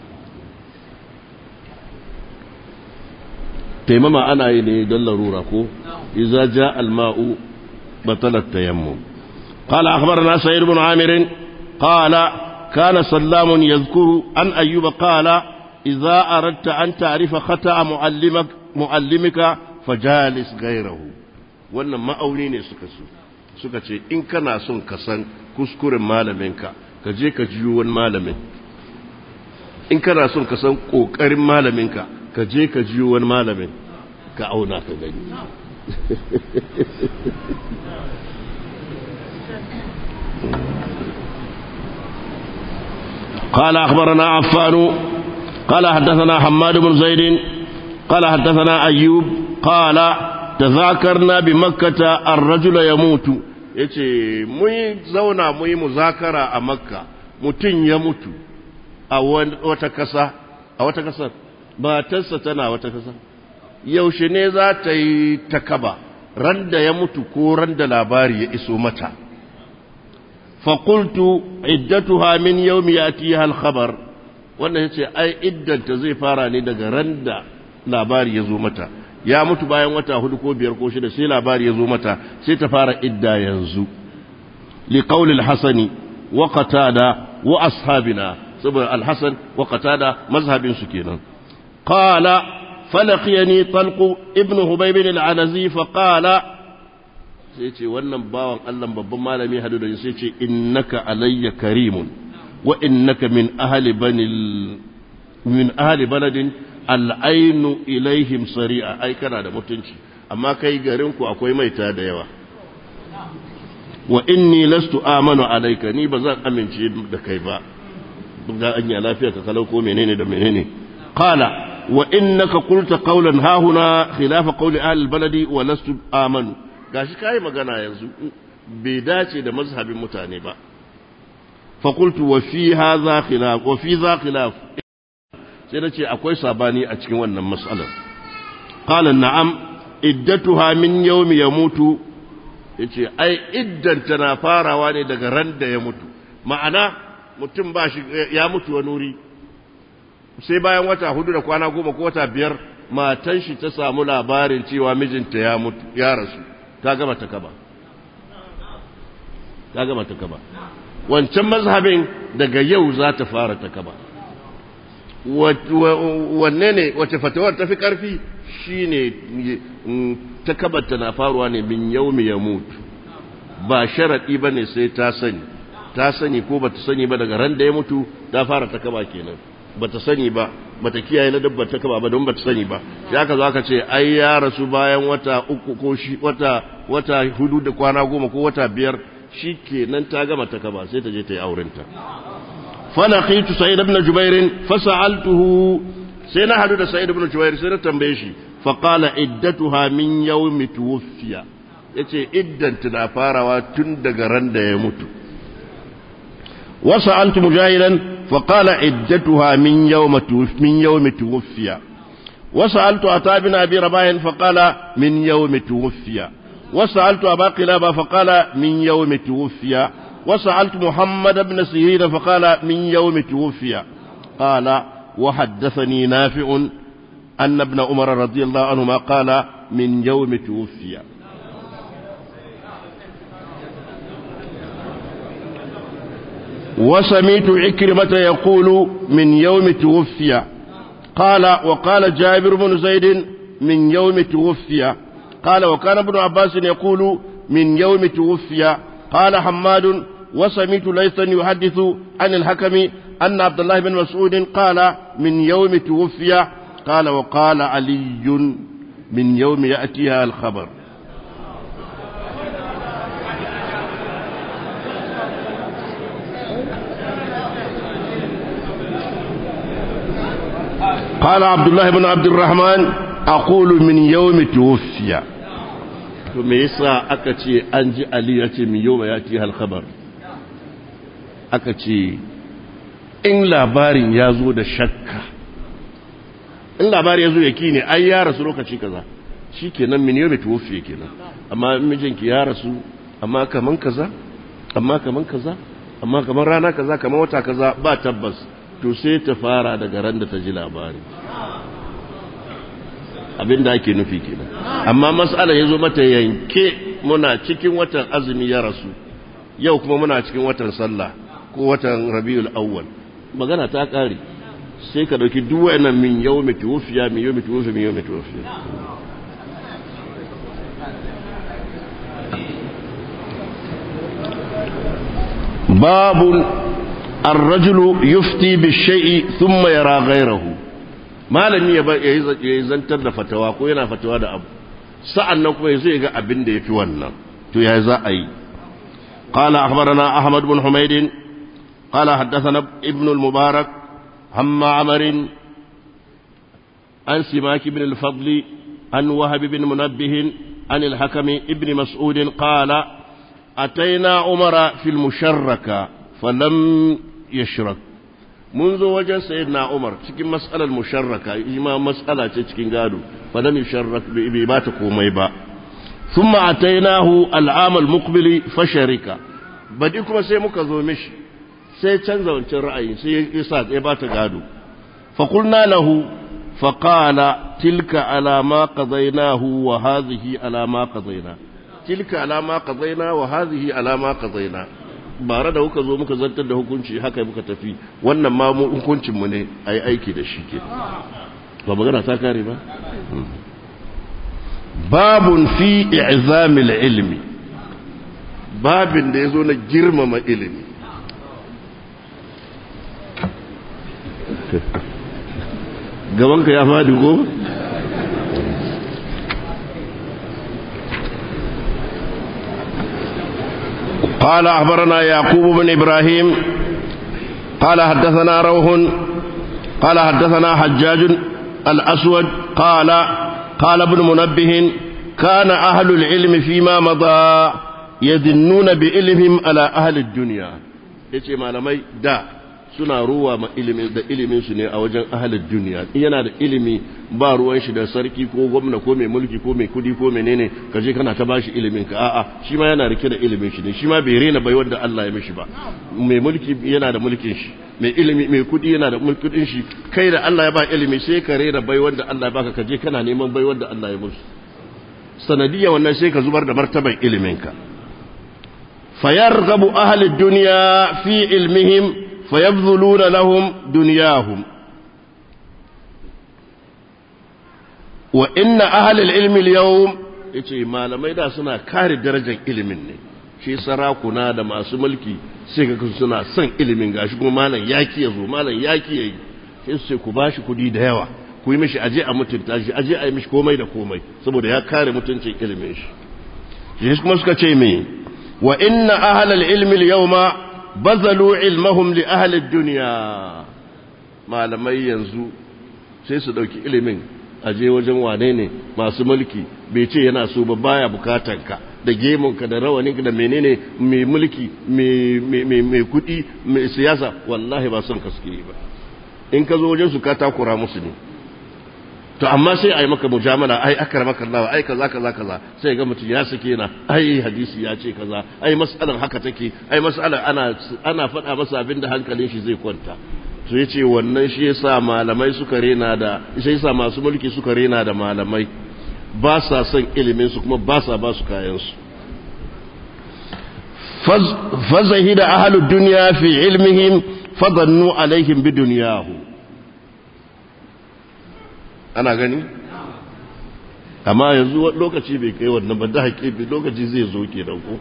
taimama ana yi ne don larura ko idza jaa al-ma'u batala at-tayammum qala akhbarana sa'id ibn amir qala kana sallamun yadhkuru an ayyuba qala idza aradta an ta'rifa khata'a muallimak muallimika fajalis ghayrahu wannan ma'auni ne suka so suka ce in kana son ka san kuskuren malaminka ka je ka jiyo wani malamin in kana son ka san kokarin malaminka ka je ka jiyo wani malamin ka auna ka gani قال أخبرنا عفان قال حدثنا حماد بن زيد قال حدثنا أيوب قال تذاكرنا بمكة الرجل يموت yace mun zauna mu yi muzakara a makka mutum ya mutu a wata kasa a wata kasar matarsa tana wata kasa yaushe ne za ta yi takaba ran da ya mutu ko ran da labari ya iso mata faƙultu iddatuha min yawmi yatiha al-khabar wannan yace ai iddanta zai fara ne daga ran da labari ya zo mata ya mutu bayan wata hudu ko biyar ko shida sai labari ya zo mata sai ta fara idda yanzu li qawli al-hasani wa qatada wa ashabina saboda al-hasan wa qatada mazhabin su kenan qala falaqiyani talq ibn hubayb al-anazi fa qala sai ce wannan bawan Allah babban malami hadu da sai ce innaka alayya karimun wa innaka min ahli bani min ahli baladin al'ainu ilaihim sari'a ai kana da mutunci amma kai garinku akwai maita da yawa wa inni lastu amanu alayka ni ba zan amince da kai ba ga anya lafiya ka kalau ko menene da menene qala wa innaka qulta qawlan ha huna khilafa qawli ahli albaladi wa lastu amanu gashi kai magana yanzu bai dace da mazhabin mutane ba fa qultu wa fi hadha khilaf wa fi dha khilaf sai na ce akwai sabani a cikin wannan matsalar qala na'am iddatuha min yawmi yamutu yace ai iddan tana farawa ne daga ran da ya mutu ma'ana mutum ba shi ya mutu wani wuri sai bayan wata hudu da kwana goma ko wata biyar matan shi ta samu labarin cewa mijinta ya mutu ya rasu ta gama ta kaba ta gama ta kaba wancan mazhabin daga yau za ta fara ta kaba wanne ne wace fatawar tafi karfi shine takabata na faruwa ne min yaumi ya mutu ba sharadi bane sai ta sani ta sani ko bata sani ba daga ran da ya mutu ta fara takaba kenan bata sani ba bata kiyaye na dabbar takaba ba don bata sani ba sai aka zo aka ce ai ya rasu bayan wata uku ko shi wata wata hudu da kwana goma ko wata biyar shikenan ta gama takaba sai ta je ta yi aurenta falaqitu sa'id ibn jubair fasa'altuhu sai na hadu da sa'id ibn jubair sai na tambaye shi fa qala iddatuha min yawmi tuwfiya yace iddanta da farawa tun daga ran da ya mutu وسألت مجاهدا فقال عدتها من يوم من يوم توفي وسألت عطاء بن أبي رباح فقال من يوم توفي وسألت أبا قلابة فقال من يوم توفي وسألت محمد بن سيرين فقال من يوم توفي قال وحدثني نافع أن ابن عمر رضي الله عنهما قال من يوم توفي وسمعت عكرمة يقول من يوم توفي قال وقال جابر بن زيد من يوم توفي قال وكان ابن عباس يقول من يوم توفي قال حماد وسمعت ليثا يحدث عن الحكم أن عبد الله بن مسعود قال من يوم توفي قال وقال علي من يوم يأتيها الخبر قال عبد الله بن عبد الرحمن أقول من يوم توفي ثم يسا أكتي أنجي علي من يوم يأتيها الخبر أكتي إن لاباري يزود الشك إن لاباري يزود يكيني أي يا رسول الله كذا شي كنا من يوم توفي كنا أما مجنك يا رسول أما كمان كذا أما كمان كذا أما كمان رانا كذا كمان وتا كذا با تبس to sai ta fara daga ran da ta ji labari abinda ake nufi kenan amma mas'ala yazo mata yanke muna cikin watan azumi ya rasu yau kuma muna cikin watan sallah ko watan rabiul awwal magana ta kare sai ka dauki duk wayannan min yawmi tuwfiya min yawmi tuwfiya min yawmi tuwfiya babun الرجل يفتي بالشيء ثم يرى غيره malami ya yi zantar da fatawa ko yana fatawa da abu sa'an nan kuma zai ga abin da ya fi wannan to ya za a yi qala akhbarana ahmad bin humayd qala haddathana ibn al-mubarak amma amr an simak ibn al-fadl an wahab ibn munabbih an al-hakim ibn mas'ud qala atayna umara fi al-musharraka falam yashrak mun zo wajen sayyidina Umar cikin mas'alar musharraka ima mas'ala ce cikin gado falam yasharrak bai bata komai ba thumma atainahu al'am al-muqbil fasharika badi kuma sai muka zo mishi sai canza wancan ra'ayi sai ya sa ya bata gado fa qulna lahu fa qala tilka ala ma qadaynahu wa hadhihi ala ma qadayna tilka ala ma qadayna wa hadhihi ala ma qadayna bare da kuka zo muka zantar da hukunci haka muka tafi wannan ma mu hukuncin mu ne ai aiki da shi ke ba magana ta kare ba babun fi i'zamil ilmi babin da yazo na girmama ilimi gaban ka ya fadi ko قال أخبرنا يعقوب بن إبراهيم قال حدثنا روح قال حدثنا حجاج الأسود قال قال ابن منبه كان أهل العلم فيما مضى يذنون بعلمهم على أهل الدنيا yace malamai da suna ruwa ma ilimin da ilimin su ne a wajen ahalin duniya yana da ilimi ba ruwan shi da sarki ko gwamna ko mai mulki ko mai kudi ko menene kaje kana ta bashi ilimin ka a'a shi ma yana rike da ilimin shi ne shi ma bai rena bai wanda Allah ya mishi ba mai mulki yana da mulkin shi mai ilimi mai kudi yana da mulkin shi kai da Allah ya ba ilimi sai ka rena bai wanda Allah ya baka kaje kana neman bai wanda Allah ya musu sanadiyya wannan sai ka zubar da martaban ilimin ka fayarghabu ahli dunya fi ilmihim fayabdhuluna lahum dunyahum wa inna ahlul ilmi al-yawm yace malamai da suna kare darajar ilimin ne shi sarakuna da masu mulki sai ga suna son ilimin gashi kuma malam yaki yazo malam yaki yayi sai su ku bashi kudi da yawa ku yi mishi aje a mutunta shi aje a yi mishi komai da komai saboda ya kare mutuncin ilimin shi shi kuma suka ce me wa inna ahlal ilmi al-yawma bazalu ilmahum li ahli ad-dunya malamai yanzu sai su dauki ilimin aje wajen wane ne masu mulki bai ce yana so ba baya bukatanka da gemunka da rawaninka da menene mai mulki mai kudi mai siyasa wallahi ba son ka suke yi ba in ka zo wajen su ka takura musu ne to amma sai a yi maka mujamala ai akramaka Allah ai kaza kaza kaza sai ga mutum ya sake na ai hadisi ya ce kaza ai mas'alan haka take ai mas'alan ana ana faɗa masa abin da hankalin shi zai kwanta to yace wannan shi yasa malamai suka rena da shi yasa masu mulki suka rena da malamai ba sa son ilimin su kuma ba sa ba su kayan su fazahida ahlud dunya fi ilmihim fadannu alaihim bidunyahu ana gani amma yanzu lokaci bai kai wannan ba da haƙiƙi lokaci zai zo kenan ko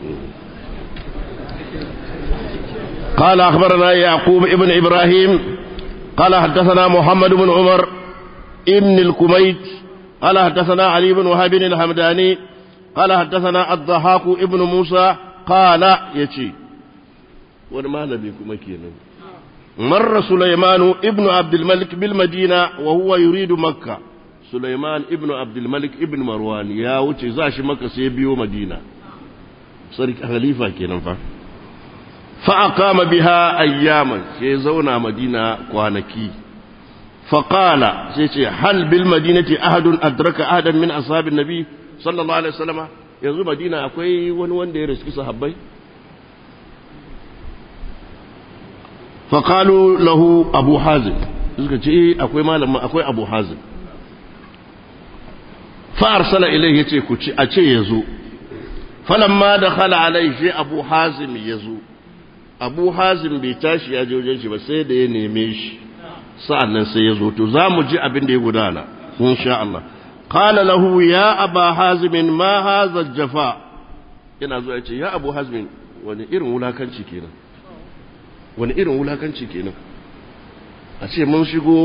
قال أخبرنا يعقوب ابن إبراهيم قال حدثنا محمد بن عمر ابن الكميت قال حدثنا علي بن وهب الحمداني قال حدثنا الضحاك ابن موسى قال يتي ورما نبيكم كينا مر سليمان ابن عبد الملك بالمدينة وهو يريد مكة سليمان ابن عبد الملك ابن مروان يا وتي زاش مكة سيبيو مدينة صارك خليفة كينا فا فأقام بها أياما سيزونا مدينة كوانكي فقال سيتي هل بالمدينة أحد أدرك أحدا من أصحاب النبي صلى الله عليه وسلم يزو مدينة أكوي ونوان دي رسكي صحابي فقالوا له أبو حازم أكوي مالا أكوي أبو حازم فأرسل إليه يتي كوتي أتي يزو فلما دخل عليه شيء أبو حازم يزو abu hazim bai tashi ya je wajen shi ba sai da ya neme shi sa'annan sai ya zo to za mu ji abin da ya gudana insha Allah qala lahu ya aba hazim ma hadha jafa ina zo ya ce ya abu hazim wani irin wulakanci kenan wani irin wulakanci kenan a ce mun shigo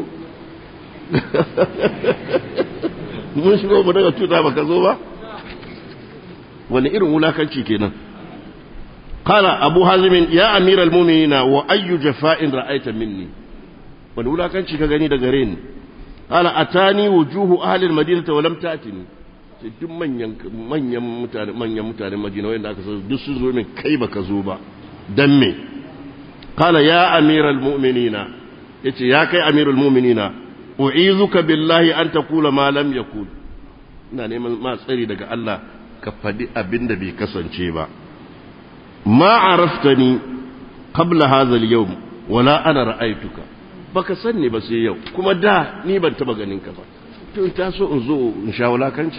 mun shigo mu daga tuta baka zo ba wani irin wulakanci kenan قال أبو حازم يا أمير المؤمنين وأي جفاء رأيت مني ونولا كان شيء كغني دغرين قال أتاني وجوه أهل المدينة ولم تأتني duk manyan manyan mutane manyan mutane Madina wanda aka san duk sun zo min kai baka zo ba dan me qala ya amiral mu'minina yace ya kai amirul mu'minina u'izuka billahi an taqula ma lam yakun ina neman ma tsari daga Allah ka fadi abinda bai kasance ba ما عرفتني قبل هذا اليوم ولا أنا رأيتك baka sanni ba sai yau kuma da ni ban taba ganin ka ba to in taso in zo in sha wulakanci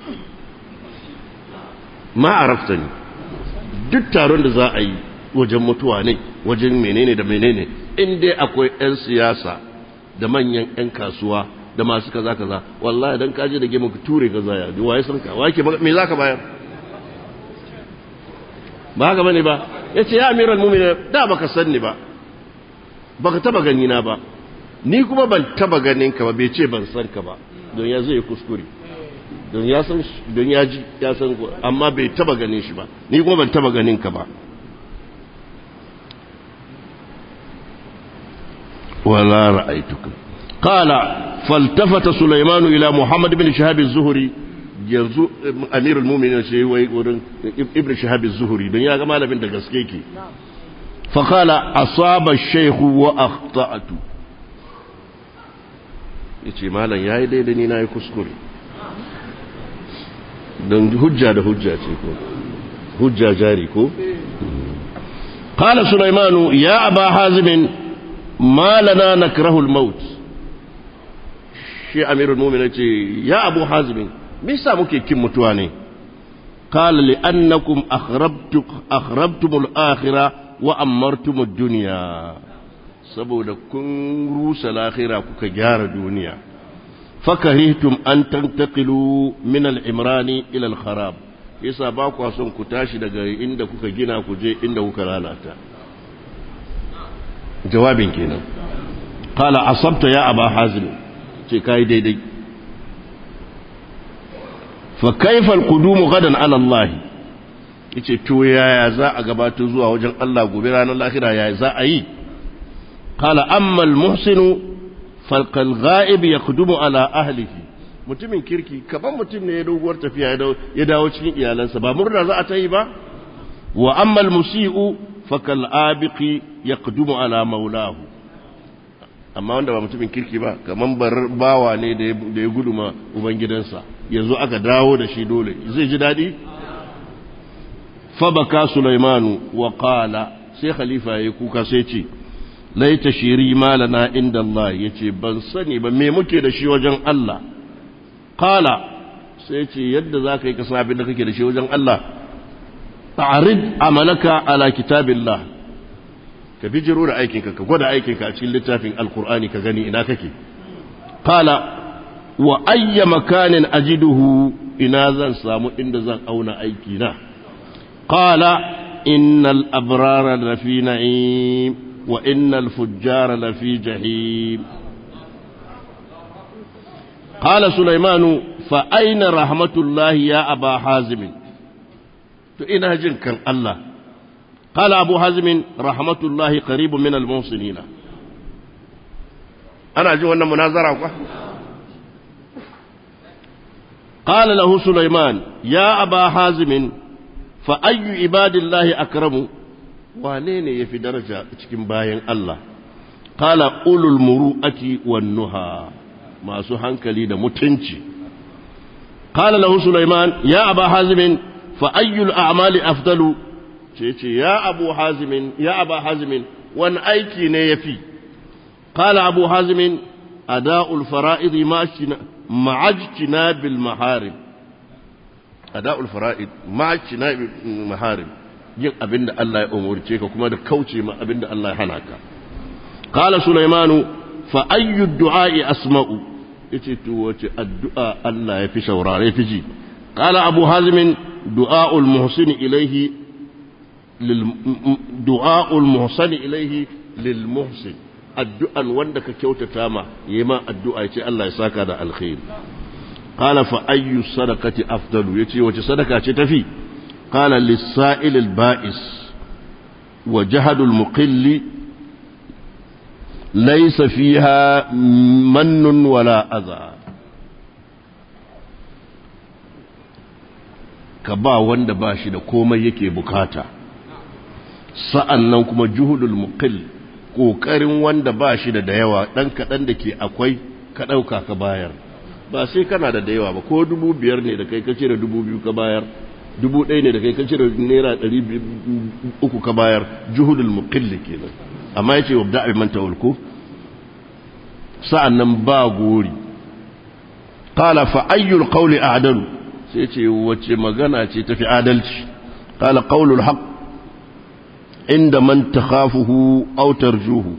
ma araftani duk taron da za a yi wajen mutuwa ne wajen menene da menene in dai akwai yan siyasa da manyan yan kasuwa da masu kaza kaza wallahi dan kaje da gemu ture kaza ya waye san ka wake me zaka bayar ba haka bane ba yace ya amiral mu'minin da baka sanni ba baka taba gani na ba ni kuma ban taba ganin ka ba bai ce ban san ka ba don ya zai kuskure don ya san don ya ji ya san amma bai taba ganin shi ba ni kuma ban taba ganin ka ba wala ra'aytuka qala faltafata sulaiman ila muhammad ibn shahab az-zuhri yanzu amirul mu'minin sai wai wurin ibn shahab az-zuhri don ya ga malamin da gaske yake fa qala asaba ash-shaykh wa akhta'tu yace malam yayi daidai ni nayi kuskure don hujja da hujja ce ko hujja jari ko qala sulaiman ya aba hazim ma lana nakrahu al-maut shi amirul mu'minin ce ya abu hazim me yasa muke kin mutuwa ne qala li annakum akhrabtum akhrabtum al-akhirah wa amartum ad-dunya saboda kun rusa al-akhirah kuka gyara duniya fakarihtum an tantaqilu min al-imrani ila al-kharab yasa ba ku son ku tashi daga inda kuka gina ku je inda kuka lalata jawabin kenan qala asabta ya aba hazim ce kai daidai fa kayfa al-qudum gadan ala Allah yace to yaya za a gabato zuwa wajen Allah gobe ranar lahira yaya za a yi qala amma al-muhsinu falqal ghaib yaqdumu ala ahlihi mutumin kirki kaban mutum ne ya doguwar tafiya ya dawo cikin iyalansa ba murna za a ta yi ba wa amma al-musii'u fakal abiqi yaqdumu ala maulahu amma wanda ba mutumin kirki ba kaman bawa ne da ya guduma ubangidansa yanzu aka dawo da shi dole zai ji dadi fa baka sulaimanu wa qala sai khalifa yayi kuka sai ce laita shiri malana inda Allah yace ban sani ba me muke da shi wajen Allah qala sai ce yadda zaka yi kasa abin da kake da shi wajen Allah ta'rid amalaka ala kitabillah ka bijiro da aikinka ka gwada aikinka a cikin littafin alqur'ani ka gani ina kake qala wa ayya makanin ajiduhu ina zan samu inda zan auna aiki na qala innal abrara lafi na'im wa innal fujjara lafi jahim qala sulaimanu fa aina rahmatullahi ya aba hazim to ina jin kan Allah qala abu hazim rahmatullahi qaribun min al-muhsinin ana jin wannan munazara kwa qala lahu sulaiman ya aba hazim fa ayyu ibadillahi akramu wane ne yafi daraja cikin bayan Allah qala ulul muru'ati wan nuha masu hankali da mutunci qala lahu sulaiman ya aba hazim fa ayyul a'mali afdalu ce ce ya abu hazim ya aba hazim wan aiki ne yafi qala abu hazim ada'ul fara'id ma'ajtina bil maharim ada'ul fara'id ma'ajtina bil maharim yin abinda Allah ya umurce ka kuma da kauce ma abinda Allah ya hana ka qala sulaimanu fa ayyu du'a'i asma'u yace to wace addu'a Allah ya fi shaurare fi ji qala abu hazim du'a'ul muhsin ilayhi lil du'a'ul muhsin ilayhi lil muhsin addu'an wanda ka kyautata ma yema addu'a yace Allah ya saka da alkhair qala fa ayyu sadaqati afdalu yace wace sadaka ce tafi qala lis-sa'il al-ba'is wa jahadul muqilli laysa fiha mannun wala adha ka ba wanda ba shi da komai yake bukata sa'annan kuma juhudul muqill kokarin wanda ba shi da da yawa dan kadan da ke akwai ka dauka ka bayar ba sai kana da da yawa ba ko dubu biyar ne da kai ka cire dubu biyu ka bayar dubu ɗaya ne da kai ka cire naira ɗari uku ka bayar juhudul muqill kenan amma yace wabda bi man tawalku sa'annan ba gori qala fa ayyul qawli a'dalu sai ce wace magana ce tafi adalci qala qawlul haqq inda man takhafuhu aw tarjuhu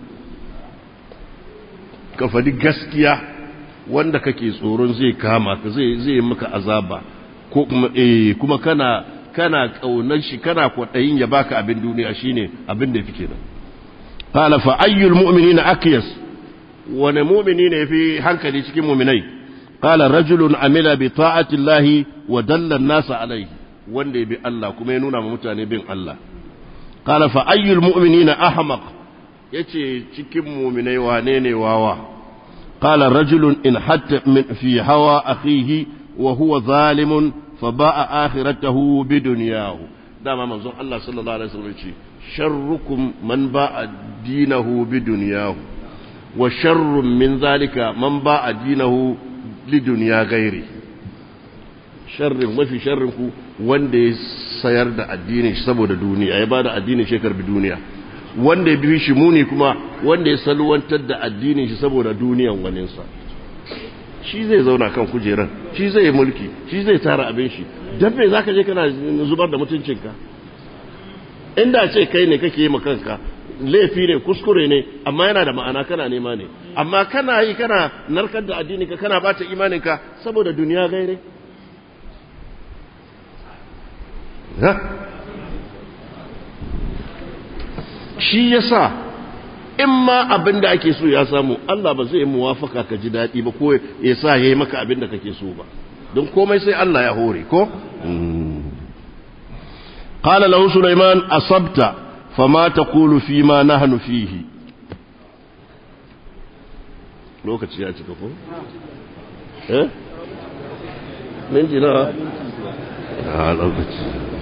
ka fadi gaskiya wanda kake tsoron zai kama ka zai zai maka azaba ko kuma eh kuma kana kana kaunar shi kana kwadayin ya baka abin duniya shine abin da yake kenan qala fa ayyul mu'minina aqyas wa mu'minina yafi hankali cikin mu'minai qala rajulun amila bi ta'ati llahi wa dalla an-nas alayhi wanda yabi Allah kuma ya nuna ma mutane bin Allah qala fa ayyul mu'minina ahmaq yace cikin mu'minai wane ne wawa qala rajulun in hatta min fi hawa akhihi wa huwa zalimun fa ba'a akhiratahu bi dunyahu dama manzon Allah sallallahu alaihi wasallam yace sharrukum man ba'a dinahu bi dunyahu wa sharrun min zalika man ba'a dinahu li dunya ghairi sharrin mafi sharrin ku wanda ya sayar da addinin shi saboda duniya ya bada addinin shi karbi duniya wanda ya bi shi muni kuma wanda ya salwantar da addinin shi saboda duniyan waninsa shi zai zauna kan kujeran shi zai mulki shi zai tara abin shi dan me zaka je kana zubar da mutuncinka inda ce kai ne kake yi ma kanka laifi ne kuskure ne amma yana da ma'ana kana nema ne amma kana yi kana narkar da addini ka kana bata imanin ka saboda duniya gaire ha shi yasa in ma abin da ake so ya samu Allah ba zai muwafaka ka ji daɗi ba ko ya sa ya yi maka abin da kake so ba don komai sai Allah ya hore ko qala lahu sulaiman asabta fama taqulu fi ma nahnu fihi lokaci ya cika ko eh min jina a lokaci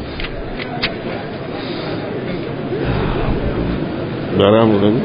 dara mu dan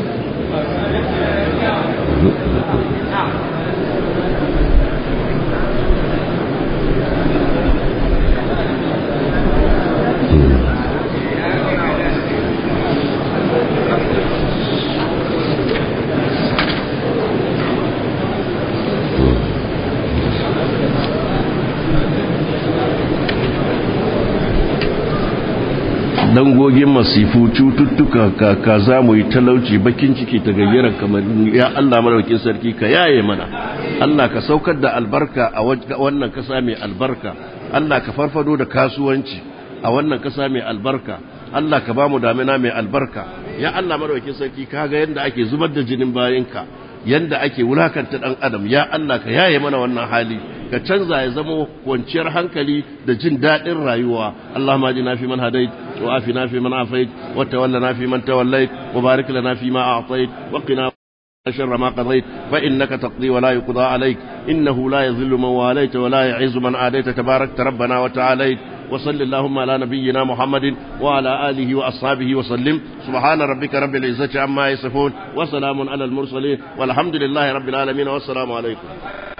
dangogin masifu cututtuka ka za mu yi talauci bakin ciki ta gayyara kamar ya Allah madaukakin sarki ka yaye mana Allah ka saukar da albarka a wannan kasa mai albarka Allah ka farfado da kasuwanci a wannan kasa mai albarka Allah ka bamu damina mai albarka ya Allah madaukakin sarki kaga yanda ake zubar da jinin bayinka yanda ake wulakanta dan adam ya Allah ka yaye mana wannan hali ka canza ya zama kwanciyar hankali da jin daɗin rayuwa Allahumma ajina fi man hadait wa afina fi man afait wa tawallana fi man tawallait wa barik lana fi ma a'tait wa qina sharra ma qadait fa innaka taqdi wa la yuqda alayk innahu la yadhillu man walayta wa la yu'izzu man adayta tabarakta rabbana wa ta'alayt وصل اللهم على نبينا محمد وعلى آله وأصحابه وسلم سبحان ربك رب العزة عما يصفون وسلام على المرسلين والحمد لله رب العالمين والسلام عليكم